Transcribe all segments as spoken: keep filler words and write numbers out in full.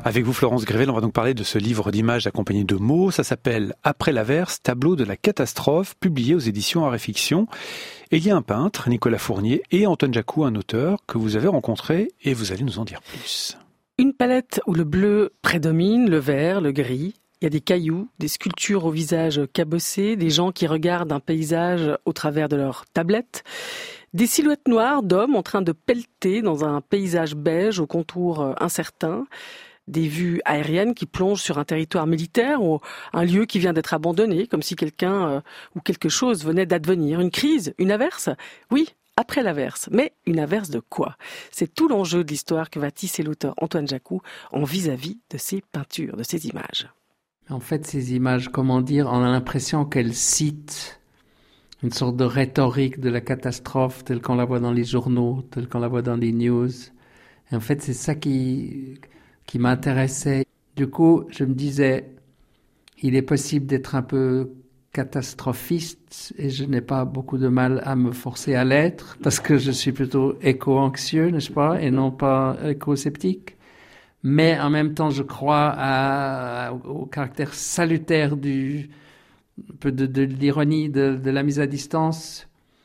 Avec vous, Florence Grével, on va donc parler de ce livre d'images accompagné de mots. Ça s'appelle « Après l'averse, tableau de la catastrophe », publié aux éditions Art et Fiction. Et il y a un peintre, Nicolas Fournier, et Antoine Jacou, un auteur que vous avez rencontré, et vous allez nous en dire plus. Une palette où le bleu prédomine, le vert, le gris. Il y a des cailloux, des sculptures au visage cabossé, des gens qui regardent un paysage au travers de leur tablette. Des silhouettes noires d'hommes en train de pelleter dans un paysage beige au contour incertain. Des vues aériennes qui plongent sur un territoire militaire ou un lieu qui vient d'être abandonné, comme si quelqu'un euh, ou quelque chose venait d'advenir. Une crise, une averse ? Oui, après l'averse. Mais une averse de quoi ? C'est tout l'enjeu de l'histoire que va tisser l'auteur Antoine Jacou en vis-à-vis de ses peintures, de ses images. En fait, ces images, comment dire, on a l'impression qu'elles citent une sorte de rhétorique de la catastrophe telle qu'on la voit dans les journaux, telle qu'on la voit dans les news. Et en fait, c'est ça qui... qui m'intéressait. Du coup, je me disais, il est possible d'être un peu catastrophiste et je n'ai pas beaucoup de mal à me forcer à l'être parce que je suis plutôt éco-anxieux, n'est-ce pas, et non pas éco-sceptique. Mais en même temps, je crois à, au caractère salutaire du, un peu de, de l'ironie de, de la mise à distance.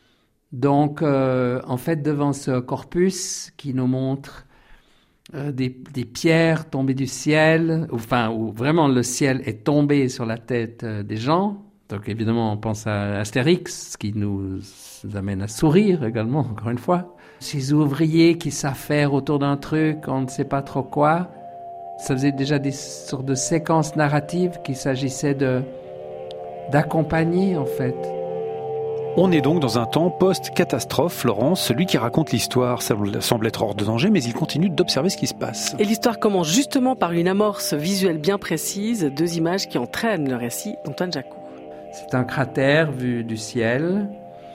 Donc, euh, en fait, devant ce corpus qui nous montre Euh, des, des pierres tombées du ciel, enfin, où vraiment le ciel est tombé sur la tête euh, des gens. Donc évidemment, on pense à Astérix, ce qui nous amène à sourire également, encore une fois. Ces ouvriers qui s'affairent autour d'un truc, on ne sait pas trop quoi. Ça faisait déjà des sortes de séquences narratives qu'il s'agissait de, d'accompagner, en fait. On est donc dans un temps post-catastrophe, Florence. Celui qui raconte l'histoire semble être hors de danger, mais il continue d'observer ce qui se passe. Et l'histoire commence justement par une amorce visuelle bien précise, deux images qui entraînent le récit d'Antoine Jacou. C'est un cratère vu du ciel.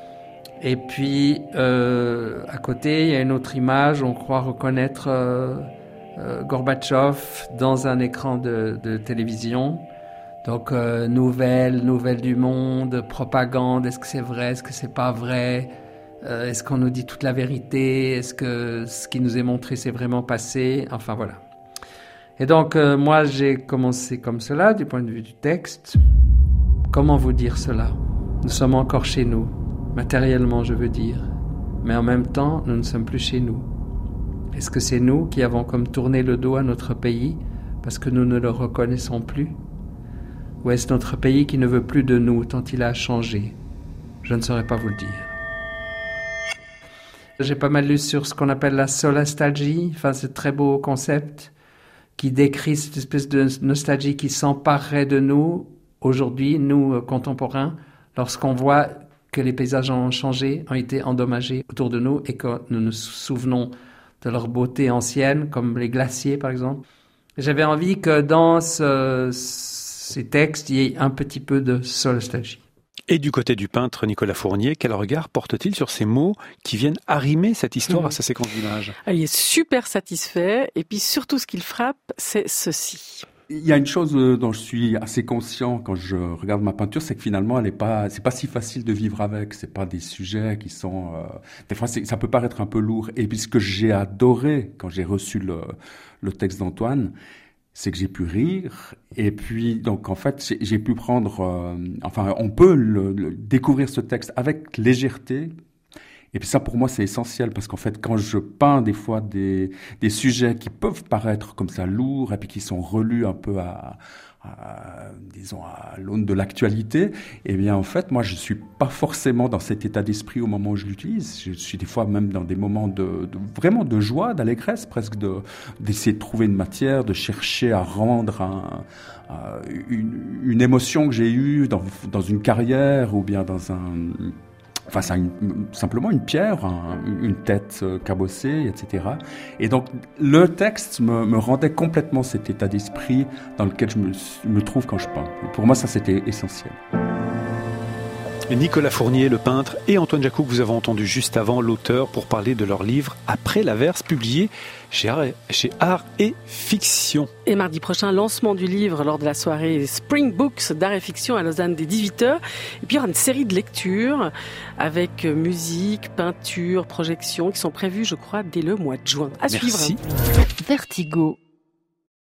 Et puis, euh, à côté, il y a une autre image, on croit reconnaître euh, euh, Gorbatchev dans un écran de, de télévision. Donc, euh, nouvelles, nouvelles du monde, propagande, est-ce que c'est vrai, est-ce que c'est pas vrai, euh, est-ce qu'on nous dit toute la vérité, est-ce que ce qui nous est montré c'est vraiment passé, enfin voilà. Et donc, euh, moi j'ai commencé comme cela, du point de vue du texte. Comment vous dire cela ? Nous sommes encore chez nous, matériellement je veux dire, mais en même temps nous ne sommes plus chez nous. Est-ce que c'est nous qui avons comme tourné le dos à notre pays parce que nous ne le reconnaissons plus ? Ou est-ce notre pays qui ne veut plus de nous tant il a changé ? Je ne saurais pas vous le dire. J'ai pas mal lu sur ce qu'on appelle la solastalgie, enfin ce très beau concept qui décrit cette espèce de nostalgie qui s'emparerait de nous aujourd'hui, nous contemporains, lorsqu'on voit que les paysages ont changé, ont été endommagés autour de nous et que nous nous souvenons de leur beauté ancienne, comme les glaciers par exemple. J'avais envie que dans ce ces textes, il y a un petit peu de solastalgie. Et du côté du peintre Nicolas Fournier, quel regard porte-t-il sur ces mots qui viennent arrimer cette histoire mmh. à sa séquence d'images ? Il est super satisfait, et puis surtout ce qu'il frappe, c'est ceci. Il y a une chose dont je suis assez conscient quand je regarde ma peinture, c'est que finalement, elle est pas, c'est pas si facile de vivre avec. C'est pas des sujets qui sont, euh, des fois, c'est, ça peut paraître un peu lourd. Et puis, ce que j'ai adoré quand j'ai reçu le, le texte d'Antoine, c'est que j'ai pu rire et puis donc en fait j'ai, j'ai pu prendre euh, enfin on peut le, le, découvrir ce texte avec légèreté et puis ça pour moi c'est essentiel parce qu'en fait quand je peins des fois des des sujets qui peuvent paraître comme ça lourds et puis qui sont relus un peu à, à disons à l'aune de l'actualité, et eh bien en fait moi je suis pas forcément dans cet état d'esprit au moment où je l'utilise. Je suis des fois même dans des moments de, de vraiment de joie, d'allégresse presque, de d'essayer de trouver une matière, de chercher à rendre un, un, une, une émotion que j'ai eue dans dans une carrière ou bien dans un face à une, simplement une pierre, un, une tête cabossée, et cetera. Et donc, le texte me, me rendait complètement cet état d'esprit dans lequel je me, me trouve quand je peins. Et pour moi, ça, c'était essentiel. Nicolas Fournier, le peintre, et Antoine Jacou, que vous avez entendu juste avant, l'auteur, pour parler de leur livre « Après l'averse », publié chez Art, chez Art et Fiction. Et mardi prochain, lancement du livre lors de la soirée Spring Books d'Art et Fiction à Lausanne dès dix-huit heures. Et puis il y aura une série de lectures avec musique, peinture, projections qui sont prévues, je crois, dès le mois de juin. À Merci. suivre. Vertigo.